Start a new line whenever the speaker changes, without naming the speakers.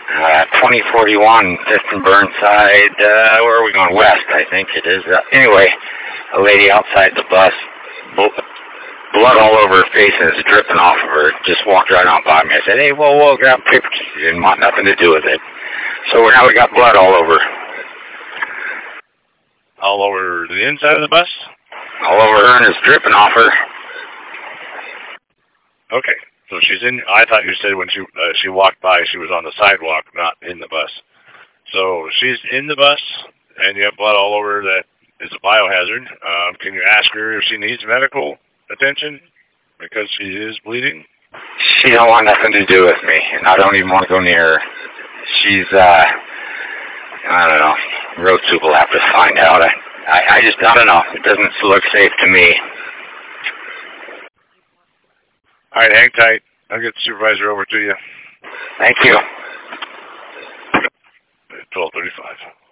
2041, 5th and Burnside. Where are we going? West, I think it is. Anyway, a lady outside the bus, blood all over her face and it's dripping off of her. Just walked right on by me. I said, hey, whoa, grab a paper. She didn't want nothing to do with it. So now we got blood all over.
All over the inside of the bus?
All over her and it's dripping off her.
Okay. So she's in. I thought you said when she walked by, she was on the sidewalk, not in the bus. So she's in the bus, and you have blood all over that is a biohazard. Can you ask her if she needs medical attention because she is bleeding?
She don't want nothing to do with me, and I don't even want to go near her. She's, I don't know. Road soup will have to find out. I don't know. It doesn't look safe to me.
All right, hang tight. I'll get the supervisor over to you.
Thank you.
12:35.